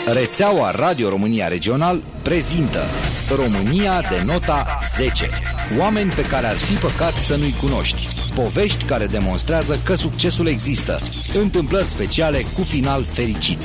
Rețeaua Radio România Regional prezintă România de nota 10. Oameni pe care ar fi păcat să nu-i cunoști. Povești care demonstrează că succesul există. Întâmplări speciale cu final fericit.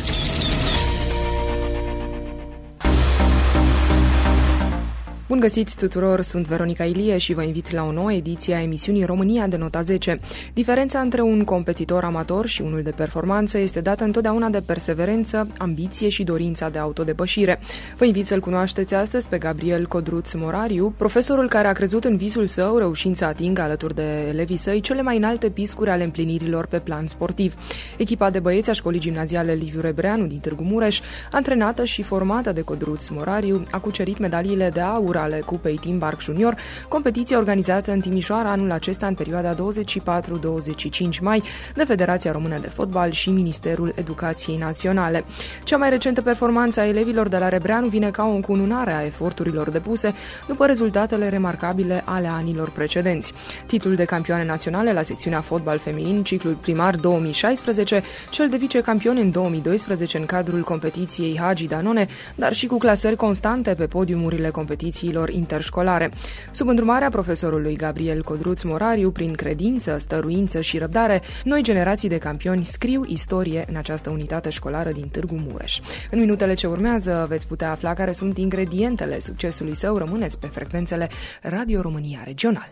Bun găsit tuturor, sunt Veronica Ilie și vă invit la o nouă ediție a emisiunii România de nota 10. Diferența între un competitor amator și unul de performanță este dată întotdeauna de perseverență, ambiție și dorința de autodepășire. Vă invit să-l cunoașteți astăzi pe Gabriel Codruț Morariu, profesorul care a crezut în visul său, reușind să atingă alături de elevii săi cele mai înalte piscuri ale împlinirilor pe plan sportiv. Echipa de băieți a școlii gimnaziale Liviu Rebreanu din Târgu Mureș, antrenată și formată de Codruț Morariu, a cucerit medaliile de aur ale Cupei Team Barc Junior, competiție organizată în Timișoara anul acesta în perioada 24-25 mai de Federația Română de Fotbal și Ministerul Educației Naționale. Cea mai recentă performanță a elevilor de la Rebreanu vine ca o încununare a eforturilor depuse după rezultatele remarcabile ale anilor precedenți. Titlul de campioane naționale la secțiunea fotbal feminin, ciclul primar 2016, cel de vicecampion în 2012 în cadrul competiției Hagi Danone, dar și cu clasări constante pe podiumurile competițiilor interșcolare. Sub îndrumarea profesorului Gabriel Codruț Morariu, prin credință, stăruință și răbdare, noi generații de campioni scriu istorie în această unitate școlară din Târgu Mureș. În minutele ce urmează veți putea afla care sunt ingredientele succesului său. Rămâneți pe frecvențele Radio România Regional.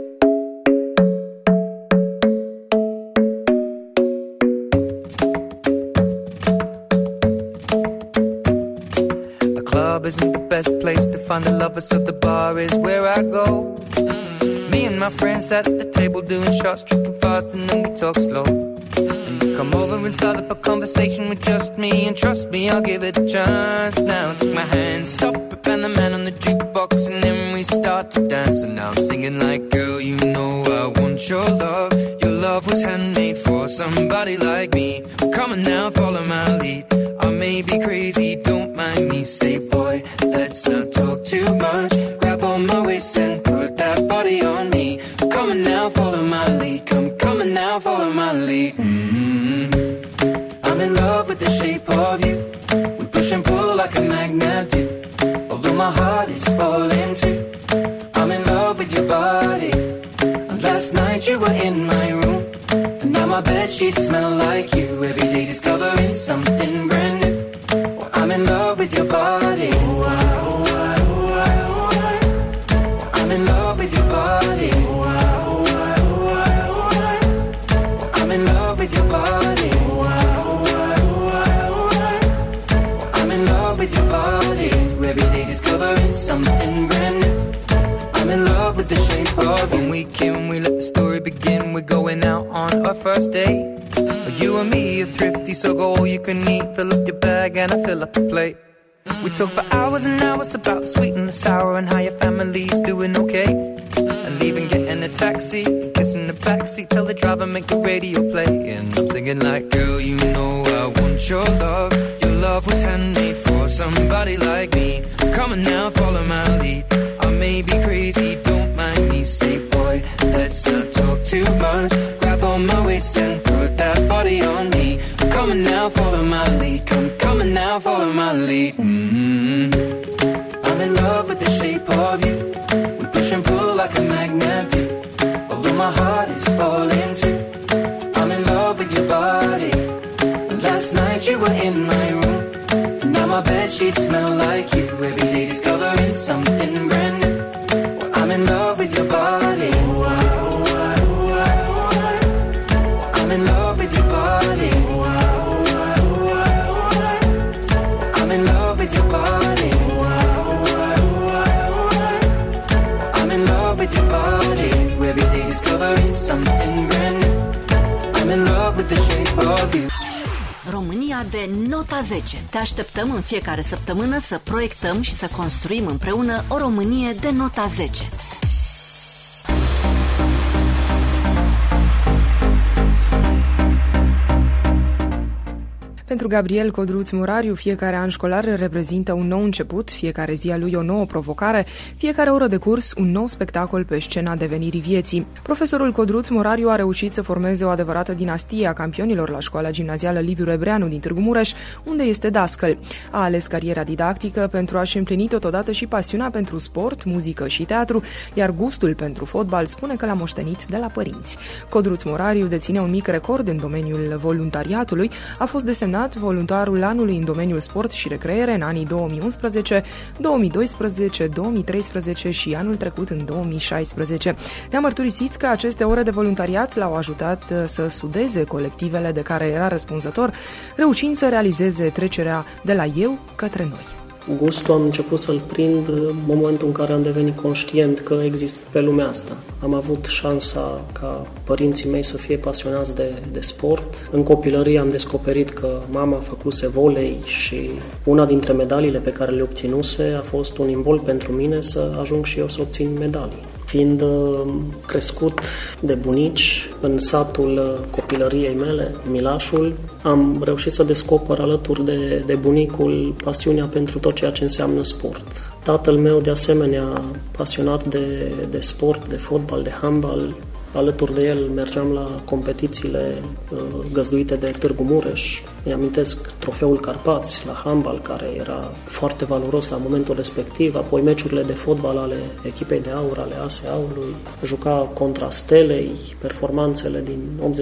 Isn't the best place to find the lovers, so the bar is where I go. Me and my friends at the table doing shots, tripping fast, and then we talk slow. And you come over and start up a conversation with just me, and trust me, I'll give it a chance. Now take my hand, stop it, and the man on the jukebox, and then we start to dance. And now I'm singing like, girl, you know I want your love. Your love was handmade for somebody like me. Come on now, follow my lead. I may be crazy, don't mind me. Say, boy, let's not talk too much. Grab on my waist and put that body on me. Come on now, follow my lead. Come on now, follow my lead. I'm in love with the shape of you. We push and pull like a magnet do. Although my heart is falling too. I'm in love with your body. And last night you were in my room. And now my bedsheets smell like you. Every day discovering something brand new. Well, I'm in love with your body. I'm in love with your body. I'm in love with your body. I'm in love with your body. Every day discovering something brand new. I'm in love with the shape of you. When we came, we let the story begin. We're going out on our first date. You and me are thrifty, so go all you can eat. Fill up your bag and I fill up the plate. We talk for hours and hours about the sweet and the sour and how your family's doing okay. And even getting a taxi, kissing the backseat, tell the driver make the radio play. And I'm singing like, girl, you know I want your love. Your love was handmade for somebody like me. Come on now, follow my lead. I may be crazy, don't mind me. Say, boy, let's not talk too much. Grab on my waist and put that body on me. Come on now, follow my lead. Come on now, follow my lead. I'm in love with the shape of you. We push and pull like a magnet do. Although my heart is falling too. I'm in love with your body. Last night you were in my room. And now my bedsheets smell like you. Every day discovering something brand new. Well, I'm in love with your body. I'm in love with your body. I'm in love with your body. I'm in love with your body. Every day discovering something brand new. I'm in love with the shape of you. România de nota 10. Te așteptăm în fiecare săptămână să proiectăm și să construim împreună o Românie de nota 10. Pentru Gabriel Codruț Morariu, fiecare an școlar reprezintă un nou început, fiecare zi a lui o nouă provocare, fiecare oră de curs un nou spectacol pe scena devenirii vieții. Profesorul Codruț Morariu a reușit să formeze o adevărată dinastie a campionilor la școala gimnazială Liviu Rebreanu din Târgu Mureș, unde este dascăl. A ales cariera didactică pentru a-și împlini totodată și pasiunea pentru sport, muzică și teatru, iar gustul pentru fotbal spune că l-a moștenit de la părinți. Codruț Morariu deține un mic record în domeniul voluntariatului, a fost desemnat voluntarul anului în domeniul sport și recreere în anii 2011, 2012, 2013 și anul trecut în 2016. Ne-a mărturisit că aceste ore de voluntariat l-au ajutat să sudeze colectivele de care era răspunzător, reușind să realizeze trecerea de la eu către noi. Gustul am început să-l prind în momentul în care am devenit conștient că există pe lumea asta. Am avut șansa ca părinții mei să fie pasionați de sport. În copilărie am descoperit că mama făcuse volei și una dintre medaliile pe care le obținuse a fost un imbol pentru mine să ajung și eu să obțin medalii. Fiind crescut de bunici în satul copilăriei mele, Milașul, am reușit să descoper alături de bunicul pasiunea pentru tot ceea ce înseamnă sport. Tatăl meu, de asemenea, pasionat de sport, de fotbal, de handbal. Alături de el mergeam la competițiile găzduite de Târgu Mureș. Îmi amintesc trofeul Carpați la handbal, care era foarte valoros la momentul respectiv, apoi meciurile de fotbal ale echipei de aur, ale ASE Aurului. Juca contra Stelei, performanțele din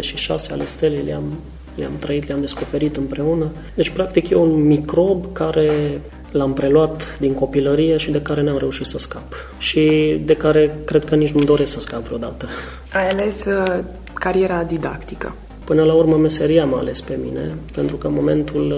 86 ale Stelei le-am trăit, le-am descoperit împreună. Deci, practic, e un microb care l-am preluat din copilărie și de care n-am reușit să scap. Și de care cred că nici nu-mi doresc să scap vreodată. Ai ales cariera didactică. Până la urmă, meseria m-a ales pe mine, pentru că în momentul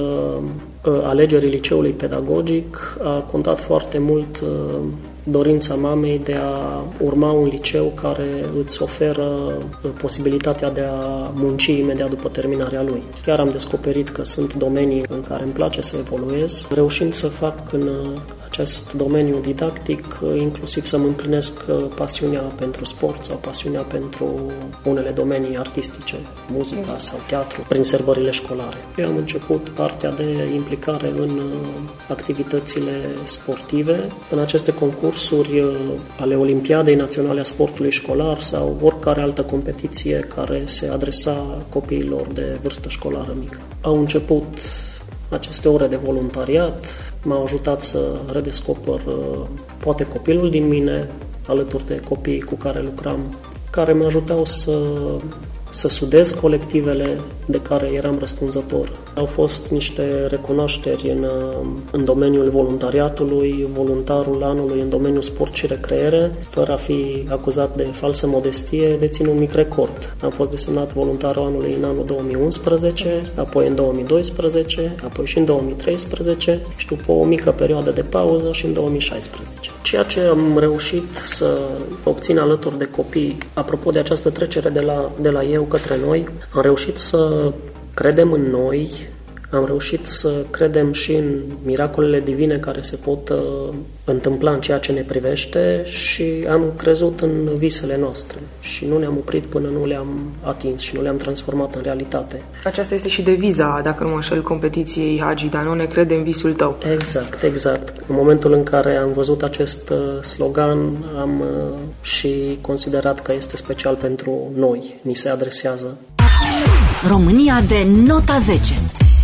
alegerii liceului pedagogic a contat foarte mult dorința mamei de a urma un liceu care îți oferă posibilitatea de a munci imediat după terminarea lui. Chiar am descoperit că sunt domenii în care îmi place să evoluez, reușind să fac în acest domeniu didactic, inclusiv să-mi împlinesc pasiunea pentru sport sau pasiunea pentru unele domenii artistice, muzica sau teatru, prin sărbările școlare. Eu am început partea de implicare în activitățile sportive, în aceste concursuri ale Olimpiadei Naționale a Sportului Școlar sau oricare altă competiție care se adresa copiilor de vârstă școlară mică. Au început aceste ore de voluntariat, m-au ajutat să redescoper poate copilul din mine, alături de copiii cu care lucram, care mă ajutau să sudez colectivele de care eram răspunzător. Au fost niște recunoașteri în domeniul voluntariatului, voluntarul anului în domeniul sport și recreere, fără a fi acuzat de falsă modestie, dețin un mic record. Am fost desemnat voluntarul anului în anul 2011, apoi în 2012, apoi și în 2013 și după o mică perioadă de pauză și în 2016. Ceea ce am reușit să obțin alături de copii, apropo de această trecere de la eu către noi, am reușit să credem în noi, am reușit să credem și în miracolele divine care se pot întâmpla în ceea ce ne privește și am crezut în visele noastre și nu ne-am oprit până nu le-am atins și nu le-am transformat în realitate. Aceasta este și deviza, dacă nu mă înșel, competiției Hagi Danone, crede în visul tău. Exact. În momentul în care am văzut acest slogan, am și considerat că este special pentru noi, ni se adresează. România de nota 10.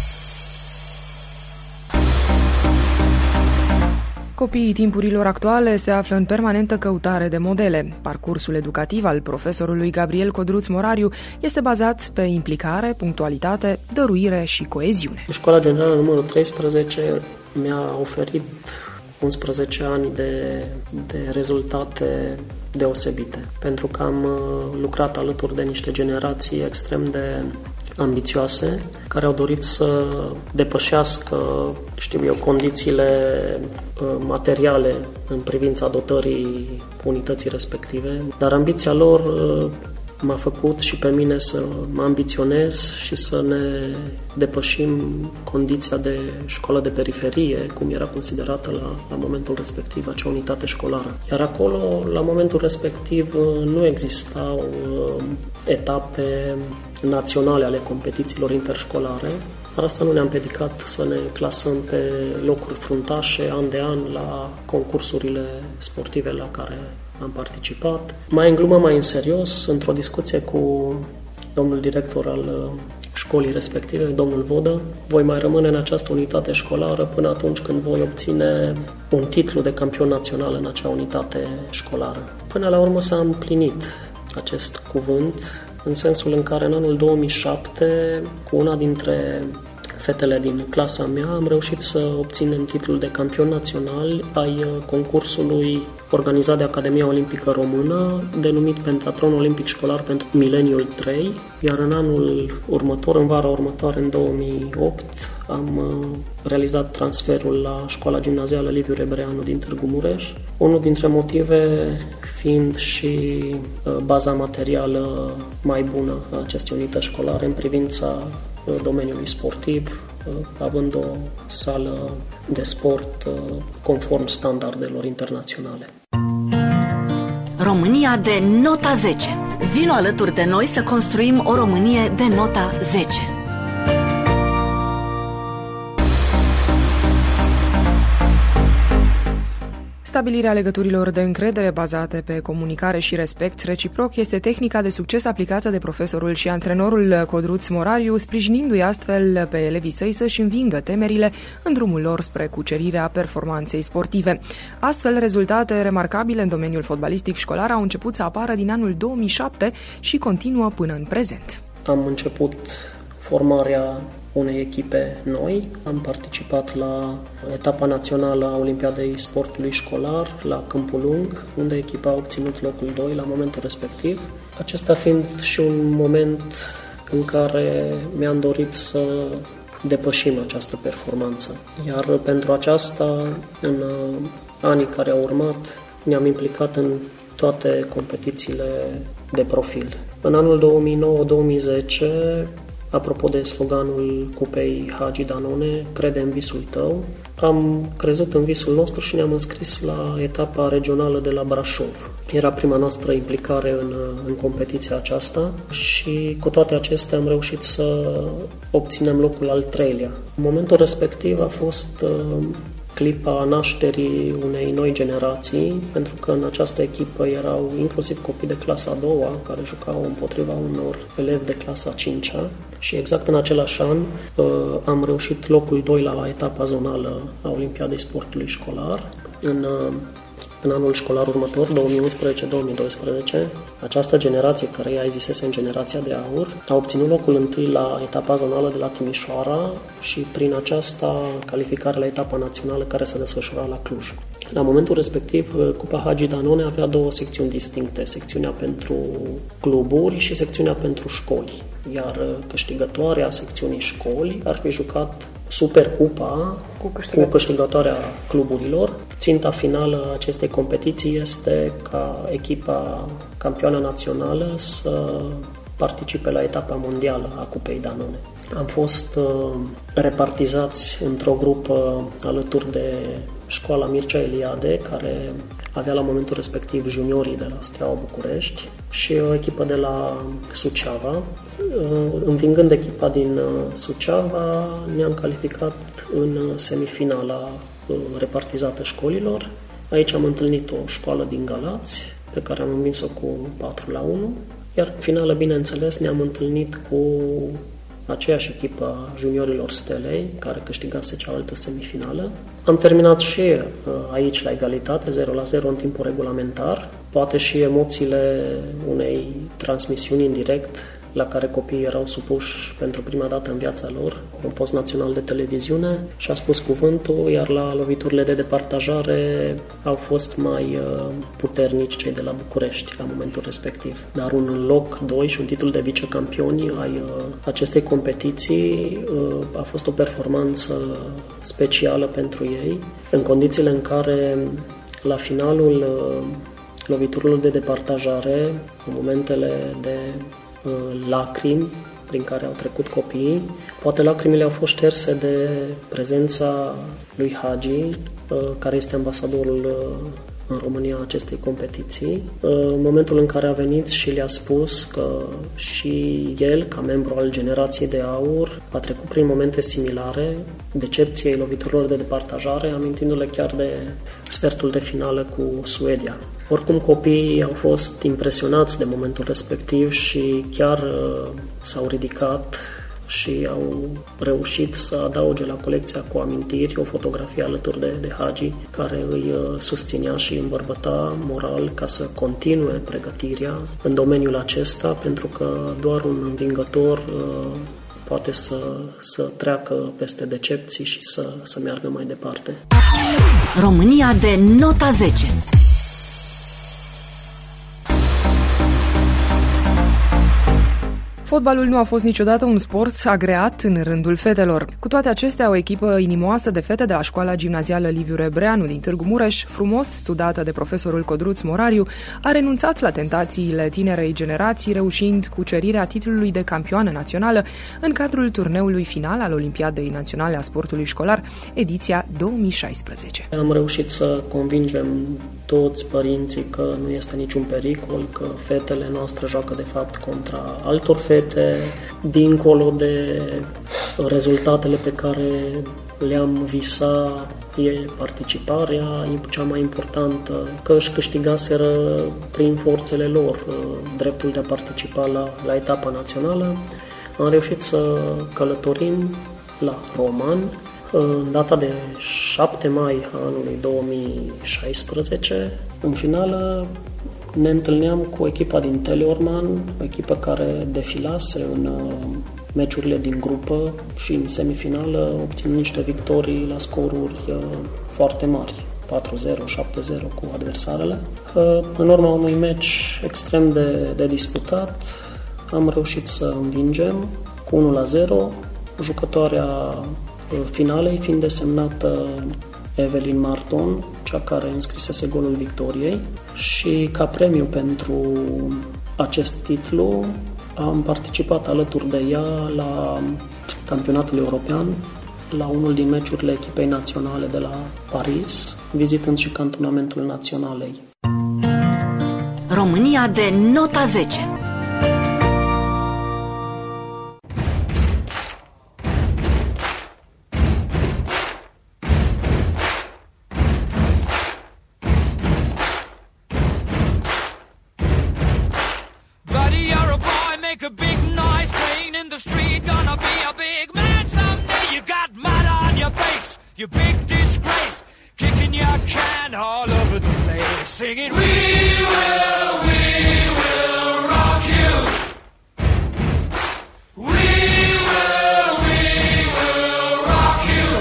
Copiii timpurilor actuale se află în permanentă căutare de modele. Parcursul educativ al profesorului Gabriel Codruț Morariu este bazat pe implicare, punctualitate, dăruire și coeziune. Școala Generală numărul 13 mi-a oferit 11 ani de rezultate deosebite, pentru că am lucrat alături de niște generații extrem de ambițioase, care au dorit să depășească, condițiile materiale în privința dotării unității respective, dar ambiția lor m-a făcut și pe mine să mă ambiționez și să ne depășim condiția de școală de periferie, cum era considerată la momentul respectiv acea unitate școlară. Iar acolo, la momentul respectiv, nu existau etape naționale ale competițiilor interșcolare. Dar asta nu ne-a împiedicat să ne clasăm pe locuri fruntașe an de an la concursurile sportive la care am participat. Mai în glumă, mai în serios, într-o discuție cu domnul director al școlii respective, domnul Vodă, voi mai rămâne în această unitate școlară până atunci când voi obține un titlu de campion național în acea unitate școlară. Până la urmă s-a împlinit acest cuvânt, în sensul în care în anul 2007, cu una dintre fetele din clasa mea, am reușit să obținem titlul de campion național ai concursului organizat de Academia Olimpică Română, denumit Pentathlon Olimpic Școlar pentru Mileniul 3, iar în anul următor, în vara următoare, în 2008, am realizat transferul la Școala Gimnazială Liviu Rebreanu din Târgu Mureș, unul dintre motive fiind și baza materială mai bună a acestei unități școlare în privința domeniului sportiv, având o sală de sport conform standardelor internaționale. România de nota 10. Vino alături de noi să construim o Românie de nota 10. Stabilirea legăturilor de încredere bazate pe comunicare și respect reciproc este tehnica de succes aplicată de profesorul și antrenorul Codruț Morariu, sprijinindu-i astfel pe elevii săi să-și învingă temerile în drumul lor spre cucerirea performanței sportive. Astfel, rezultate remarcabile în domeniul fotbalistic școlar au început să apară din anul 2007 și continuă până în prezent. Am început formarea unei echipe noi. Am participat la etapa națională a Olimpiadei Sportului Școlar la Câmpul Lung, unde echipa a obținut locul 2 la momentul respectiv. Acesta fiind și un moment în care mi-am dorit să depășim această performanță. Iar pentru aceasta, în anii care au urmat, ne-am implicat în toate competițiile de profil. În anul 2009-2010, apropo de sloganul Cupei Hagi Danone, crede în visul tău, am crezut în visul nostru și ne-am înscris la etapa regională de la Brașov. Era prima noastră implicare în competiția aceasta și cu toate acestea am reușit să obținem locul al 3-lea. În momentul respectiv a fost clipa nașterii unei noi generații, pentru că în această echipă erau inclusiv copii de clasa a doua, care jucau împotriva unor elevi de clasa a 5-a. Și exact în același an am reușit locul 2 la etapa zonală a Olimpiadei Sportului Școlar. În anul școlar următor, 2011-2012, această generație, care ea zisese în generația de aur, a obținut locul întâi la etapa zonală de la Timișoara și prin aceasta calificare la etapa națională care se desfășura la Cluj. La momentul respectiv, Cupa Hagi Danone avea două secțiuni distincte, secțiunea pentru cluburi și secțiunea pentru școli, iar câștigătoarea secțiunii școli ar fi jucat Supercupa cu câștigătoarea cluburilor. Ținta finală a acestei competiții este ca echipa campioană națională să participe la etapa mondială a Cupei Danone. Am fost repartizați într-o grupă alături de școala Mircea Eliade, care avea la momentul respectiv juniorii de la Steaua București și o echipă de la Suceava. Învingând echipa din Suceava, ne-am calificat în semifinala repartizată școlilor. Aici am întâlnit o școală din Galați, pe care am învins-o cu 4-1, iar în finală, bineînțeles, ne-am întâlnit cu aceeași echipă a juniorilor Stelei, care câștigase cealaltă semifinală. Am terminat și aici la egalitate, 0-0 în timpul regulamentar. Poate și emoțiile unei transmisiuni în direct la care copiii erau supuși pentru prima dată în viața lor, un post național de televiziune, și a spus cuvântul, iar la loviturile de departajare au fost mai puternici cei de la București la momentul respectiv. Dar un loc 2 și un titlu de vicecampioni ai acestei competiții a fost o performanță specială pentru ei, în condițiile în care la finalul loviturilor de departajare, în momentele de lacrimi prin care au trecut copiii. Poate lacrimile au fost șterse de prezența lui Hagi, care este ambasadorul în România acestei competiții. În momentul în care a venit și le-a spus că și el, ca membru al generației de aur, a trecut prin momente similare, decepției loviturilor de departajare, amintindu-le chiar de sfertul de finală cu Suedia. Oricum, copiii au fost impresionați de momentul respectiv și chiar s-au ridicat și au reușit să adauge la colecția cu amintiri o fotografie alături de Hagi, care îi susținea și îmbărbăta moral ca să continue pregătirea în domeniul acesta, pentru că doar un învingător poate să treacă peste decepții și să meargă mai departe. România de nota 10. Fotbalul nu a fost niciodată un sport agreat în rândul fetelor. Cu toate acestea, o echipă inimoasă de fete de la școala gimnazială Liviu Rebreanu din Târgu Mureș, frumos studată de profesorul Codruț Morariu, a renunțat la tentațiile tinerei generații, reușind cucerirea titlului de campioană națională în cadrul turneului final al Olimpiadei Naționale a Sportului Școlar, ediția 2016. Am reușit să convingem toți părinții că nu este niciun pericol, că fetele noastre joacă de fapt contra altor fete, dincolo de rezultatele pe care le-am visat, e participarea cea mai importantă, că își câștigaseră prin forțele lor dreptul de a participa la etapa națională. Am reușit să călătorim la Roman în data de 7 mai anului 2016. În finală ne întâlneam cu echipa din Teleorman, o echipă care defilase în meciurile din grupă și în semifinală obținând niște victorii la scoruri foarte mari, 4-0, 7-0 cu adversarele. În urma unui meci extrem de disputat, am reușit să învingem cu 1-0, jucătoarea finalei fiind desemnată Evelyn Marton, cea care înscrisese golul victoriei, și ca premiu pentru acest titlu am participat alături de ea la campionatul european, la unul din meciurile echipei naționale de la Paris, vizitând și cantonamentul naționalei. România de nota 10. You big disgrace, kicking your can all over the place, singing, we will rock you. We will rock you.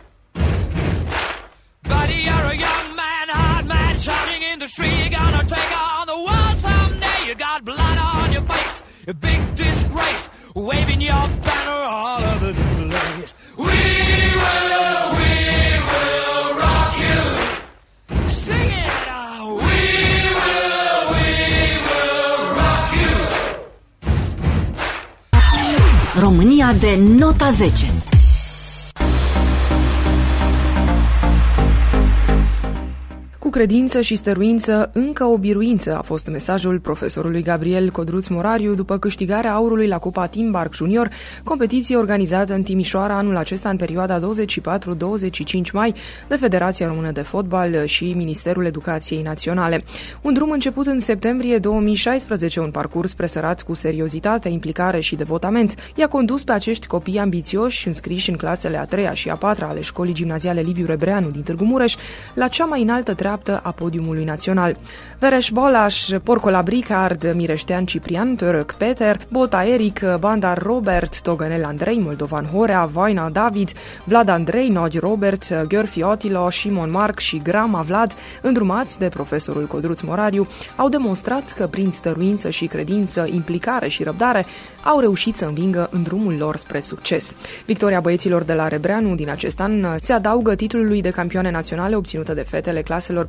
Buddy, you're a young man, hard man, shouting in the street, you're gonna take on the world someday. You got blood on your face, a big disgrace, waving your banner all over the place. We will rock you. Sing it now. We will rock you. România de nota 10. Cu credință și stăruință, încă o biruință, a fost mesajul profesorului Gabriel Codruț Morariu după câștigarea aurului la Cupa Timbark Junior, competiție organizată în Timișoara anul acesta în perioada 24-25 mai de Federația Română de Fotbal și Ministerul Educației Naționale. Un drum început în septembrie 2016, un parcurs presărat cu seriozitate, implicare și devotament. I-a condus pe acești copii ambițioși, înscriși în clasele a 3-a și a 4-a ale școlii gimnaziale Liviu Rebreanu din Târgu Mureș, la cea mai înaltă treaptă a podiumului național. Vereș Bolaș, Porcola Bricard, Mireștean Ciprian, Török Peter, Bota Eric, Bandar Robert, Togănel Andrei, Moldovan Horea, Vaina David, Vlad Andrei, Nodi Robert, Gheorfi Otilo, Simon Marc și Grama Vlad, îndrumați de profesorul Codruț Morariu, au demonstrat că prin stăruință și credință, implicare și răbdare, au reușit să învingă în drumul lor spre succes. Victoria băieților de la Rebreanu din acest an se adaugă titlului de campioane naționale obținută de fetele claselor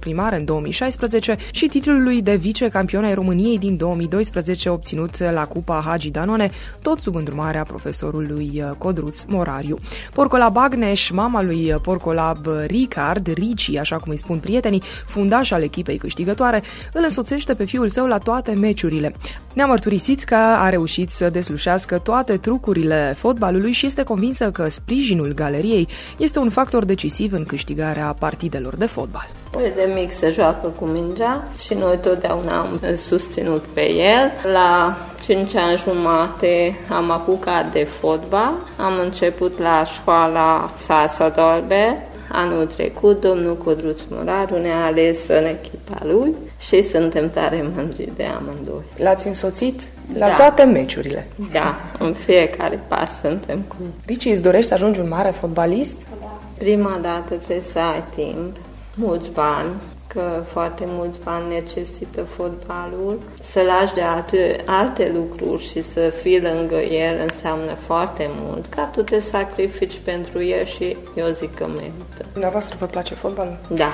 primare în 2016 și titlului de vice-campion ai României din 2012 obținut la Cupa Hagi Danone, tot sub îndrumarea profesorului Codruț Morariu. Porcolab Agneș, mama lui Porcolab Ricard, Ricci, așa cum îi spun prietenii, fundaș al echipei câștigătoare, îl însoțește pe fiul său la toate meciurile. Ne-a mărturisit că a reușit să deslușească toate trucurile fotbalului și este convinsă că sprijinul galeriei este un factor decisiv în câștigarea partidelor de fotbal. De mic se joacă cu mingea și noi totdeauna am susținut pe el. La 5 ani jumate am apucat de fotbal. Am început la școala Sasa Dolbe. Anul trecut, domnul Codruț Morariu ne-a ales în echipa lui și suntem tare mândri de amândoi. L-ați însoțit la toate meciurile? Da, în fiecare pas suntem cu el. Ricci, îți dorești să ajungi un mare fotbalist? Prima dată trebuie să ai timp, mulți bani, că foarte mulți bani necesită fotbalul. Să lași de alte lucruri și să fii lângă el înseamnă foarte mult. Ca tu te sacrifici pentru el și eu zic că merită. Dumneavoastră vă place fotbalul? Da.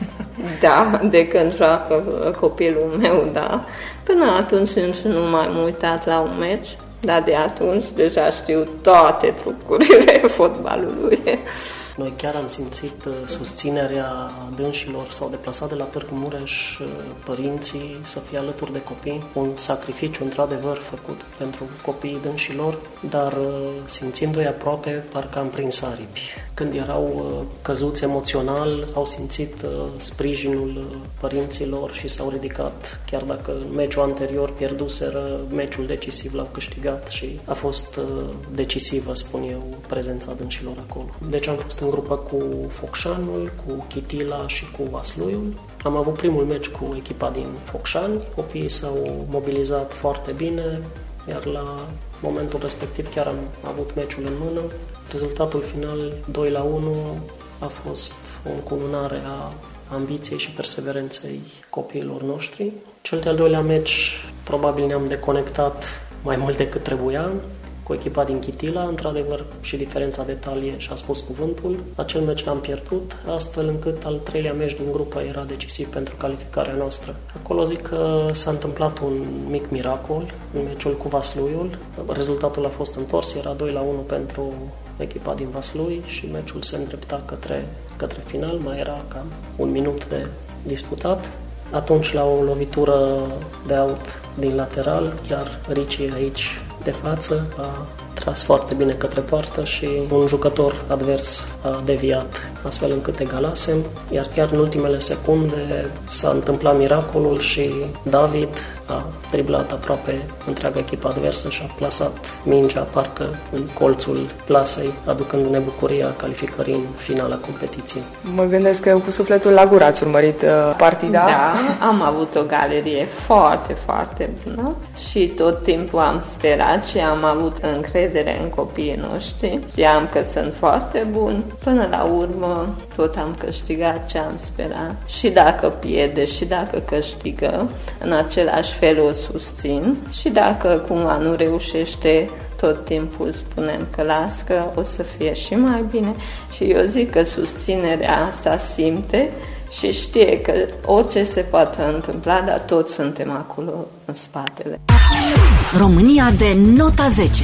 Da, de când joacă copilul meu, da. Până atunci nu m-am uitat la un meci, dar de atunci deja știu toate trucurile fotbalului. Noi chiar am simțit susținerea dânșilor, s-au deplasat de la Târgu Mureș părinții să fie alături de copii. Un sacrificiu într-adevăr făcut pentru copiii dânșilor, dar simțindu-i aproape, parcă am prins aripi. Când erau căzuți emoțional, au simțit sprijinul părinților și s-au ridicat. Chiar dacă în meciul anterior pierduseră, meciul decisiv l-au câștigat și a fost decisivă, spun eu, prezența dânșilor acolo. Deci am fost în grupă cu Focșanul, cu Chitila și cu Vasluiul. Am avut primul meci cu echipa din Focșani. Copiii s-au mobilizat foarte bine, iar la momentul respectiv chiar am avut meciul în mână. Rezultatul final 2-1 a fost o încununare a ambiției și perseverenței copiilor noștri. Cel de-al doilea meci probabil ne-am deconectat mai mult decât trebuia cu echipa din Chitila, într-adevăr și diferența de talie și-a spus cuvântul. Acel meci l-am pierdut, astfel încât al treilea meci din grupă era decisiv pentru calificarea noastră. Acolo zic că s-a întâmplat un mic miracol în meciul cu Vasluiul. Rezultatul a fost întors, era 2-1 pentru echipa din Vaslui și meciul se îndrepta către final, mai era cam un minut de disputat. Atunci, la o lovitură de aut din lateral, chiar Ricci aici de față a tras foarte bine către poartă și un jucător advers a deviat, astfel încât egalasem, iar chiar în ultimele secunde s-a întâmplat miracolul și David a driblat aproape întreaga echipă adversă și a plasat mingea parcă în colțul plasei, aducându-ne bucuria calificării în finala competiției. Mă gândesc că cu sufletul la gură ați urmărit partida. Da, am avut o galerie foarte, foarte bună și tot timpul am sperat și am avut încredere în copiii noștri. Știam că sunt foarte buni. Până la urmă tot am câștigat ce am sperat. Și dacă pierde și dacă câștigă, în același fel o susțin. Și dacă cumva nu reușește, tot timpul spunem că las că o să fie și mai bine. Și eu zic că susținerea asta simte și știe că orice se poate întâmpla, dar toți suntem acolo în spatele. România de nota 10.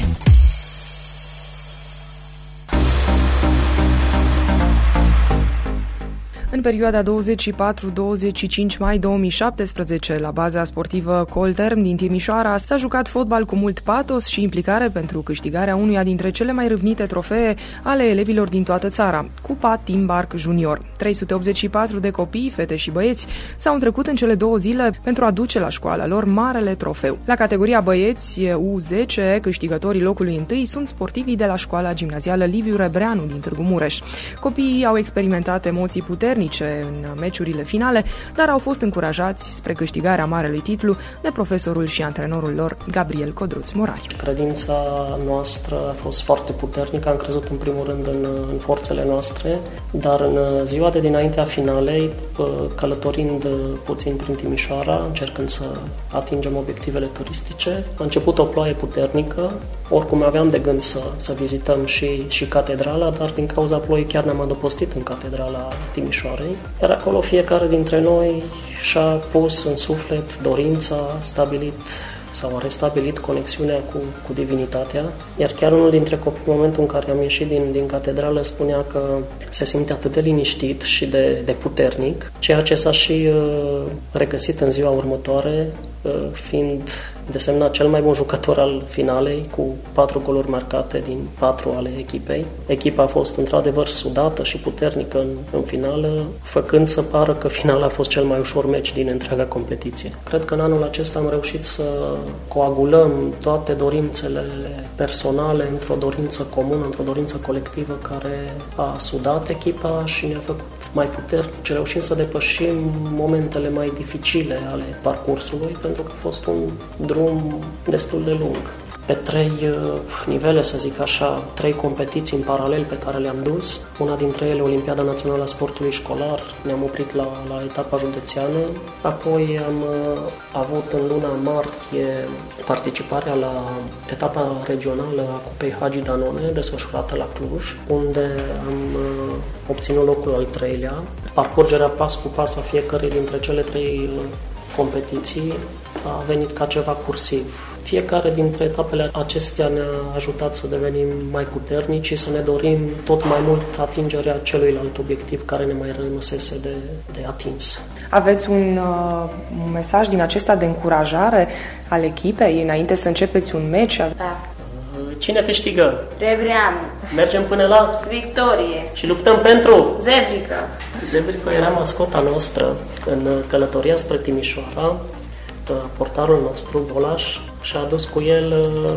În perioada 24-25 mai 2017, la baza sportivă Colterm din Timișoara, s-a jucat fotbal cu mult patos și implicare pentru câștigarea unuia dintre cele mai râvnite trofee ale elevilor din toată țara, Cupa Timbark Junior. 384 de copii, fete și băieți s-au întrecut în cele 2 zile pentru a duce la școala lor marele trofeu. La categoria băieți U10, câștigătorii locului 1 sunt sportivii de la școala gimnazială Liviu Rebreanu din Târgu Mureș. Copiii au experimentat emoții puternice în meciurile finale, dar au fost încurajați spre câștigarea marelui titlu de profesorul și antrenorul lor, Gabriel Codruț Morariu. Credința noastră a fost foarte puternică, am crezut în primul rând în forțele noastre, dar în ziua de dinaintea finalei, călătorind puțin prin Timișoara, încercând să atingem obiectivele turistice, a început o ploaie puternică. Oricum aveam de gând să vizităm și catedrala, dar din cauza ploii chiar ne-am adăpostit în catedrala Timișoara. Timișoarei, iar acolo fiecare dintre noi și-a pus în suflet dorința, stabilit sau a restabilit conexiunea cu divinitatea, iar chiar unul dintre copii, în momentul în care am ieșit din catedrală, spunea că se simte atât de liniștit și de puternic, ceea ce s-a și regăsit în ziua următoare, fiind desemnat cel mai bun jucător al finalei, cu 4 goluri marcate din 4 ale echipei. Echipa a fost într-adevăr sudată și puternică în finală, făcând să pară că finala a fost cel mai ușor meci din întreaga competiție. Cred că în anul acesta am reușit să coagulăm toate dorințele personale într-o dorință comună, într-o dorință colectivă care a sudat echipa și ne-a făcut mai puternici, reușind să depășim momentele mai dificile ale parcursului, pentru că a fost un drum destul de lung. Pe 3 nivele, să zic așa, 3 competiții în paralel pe care le-am dus. Una dintre ele, Olimpiada Națională a Sportului Școlar, ne-am oprit la etapa județeană. Apoi am avut în luna martie participarea la etapa regională a Cupei Hagi Danone, desfășurată la Cluj, unde am obținut locul al 3-lea. Parcurgerea pas cu pas a fiecărei dintre cele 3 competiții a venit ca ceva cursiv. Fiecare dintre etapele acestea ne-a ajutat să devenim mai puternici și să ne dorim tot mai mult atingerea celuilalt obiectiv care ne mai rămăsese de atins. Aveți un mesaj din acesta de încurajare al echipei înainte să începeți un meci? Da. Cine câștigă? Rebreanu. Mergem până la Victorie. și luptăm pentru Zebrică. Zebrică era mascota noastră în călătoria spre Timișoara. Portarul nostru, Volaș, și-a adus cu el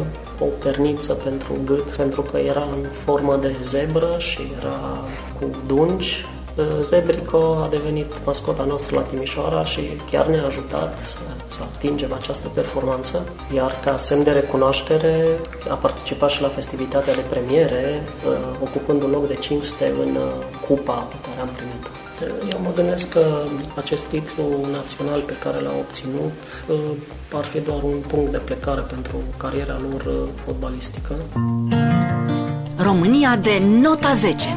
o perniță pentru gât, pentru că era în formă de zebră și era cu dungi. Zebrico a devenit mascota noastră la Timișoara și chiar ne-a ajutat să atingem această performanță. Iar ca semn de recunoaștere a participat și la festivitatea de premiere, ocupând un loc de cinste în cupa pe care am primit-o. Eu mă gândesc că acest titlu național pe care l-a obținut ar fi doar un punct de plecare pentru cariera lor fotbalistică. România de nota 10.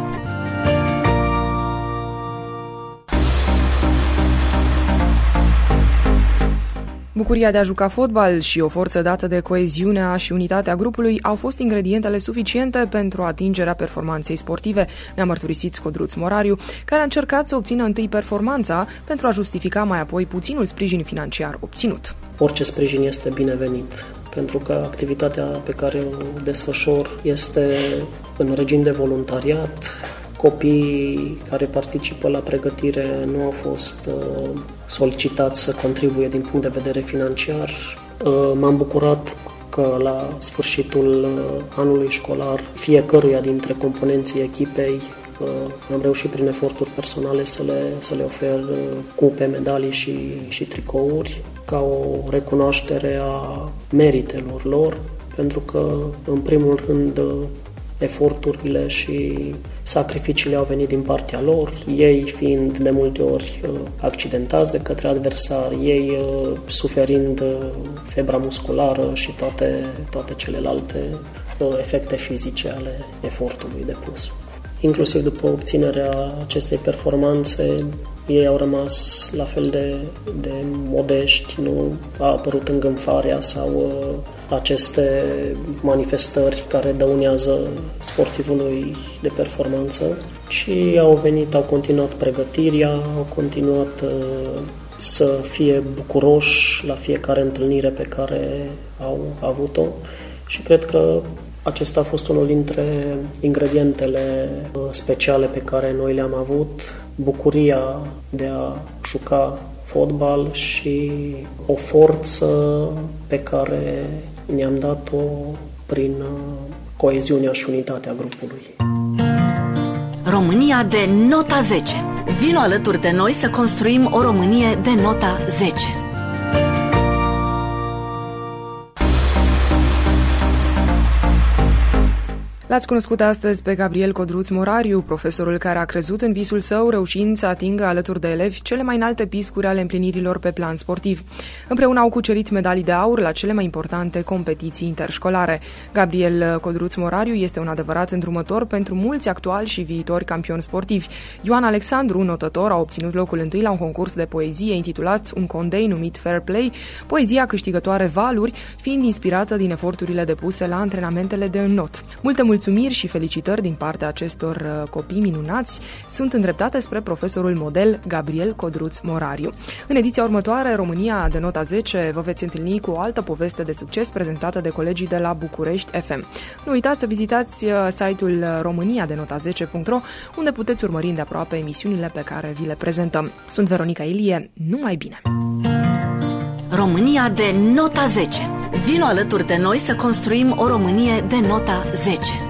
Bucuria de a juca fotbal și o forță dată de coeziunea și unitatea grupului au fost ingredientele suficiente pentru atingerea performanței sportive, ne-a mărturisit Codruț Morariu, care a încercat să obțină întâi performanța pentru a justifica mai apoi puținul sprijin financiar obținut. Orice sprijin este binevenit, pentru că activitatea pe care o desfășor este în regim de voluntariat. Copiii care participă la pregătire nu au fost solicitați să contribuie din punct de vedere financiar. M-am bucurat că la sfârșitul anului școlar fiecăruia dintre componenții echipei am reușit prin eforturi personale să le ofer cupe, medalii și tricouri ca o recunoaștere a meritelor lor, pentru că în primul rând eforturile și sacrificiile au venit din partea lor, ei fiind de multe ori accidentați de către adversari, ei suferind febra musculară și toate celelalte efecte fizice ale efortului depus. Inclusiv după obținerea acestei performanțe, ei au rămas la fel de modești, nu a apărut îngânfarea sau aceste manifestări care dăunează sportivului de performanță, ci au continuat pregătirea, au continuat să fie bucuroși la fiecare întâlnire pe care au avut-o și cred că acesta a fost unul dintre ingredientele speciale pe care noi le-am avut, bucuria de a juca fotbal și o forță pe care ne-am dat-o prin coeziunea și unitatea grupului. România de nota 10. Vino alături de noi să construim o Românie de nota 10. L-ați cunoscut astăzi pe Gabriel Codruț Morariu, profesorul care a crezut în visul său, reușind să atingă alături de elevi cele mai înalte piscuri ale împlinirilor pe plan sportiv. Împreună au cucerit medalii de aur la cele mai importante competiții interșcolare. Gabriel Codruț Morariu este un adevărat îndrumător pentru mulți actuali și viitori campioni sportivi. Ioan Alexandru, notător, a obținut locul întâi la un concurs de poezie intitulat Un condei numit Fair Play, poezia câștigătoare Valuri, fiind inspirată din eforturile depuse la antrenamentele de înnot. Multe mulțumiri și felicitări din partea acestor copii minunați sunt îndreptate spre profesorul model Gabriel Codruț Morariu. În ediția următoare, România de nota 10, vă veți întâlni cu o altă poveste de succes prezentată de colegii de la București FM. Nu uitați să vizitați site-ul romaniadenota10.ro, unde puteți urmări îndeaproape emisiunile pe care vi le prezentăm. Sunt Veronica Ilie, numai bine! România de nota 10. Vino alături de noi să construim o Românie de nota 10.